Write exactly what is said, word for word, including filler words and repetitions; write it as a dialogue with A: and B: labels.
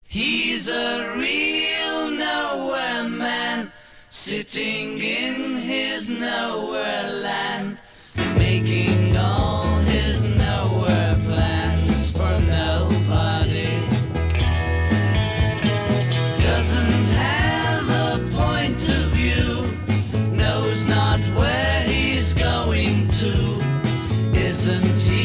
A: He's a real nowhere man, sitting in his nowhere land, making all his nowhere plans for nobody. Doesn't have a point of view, knows not where he's going to. Isn't he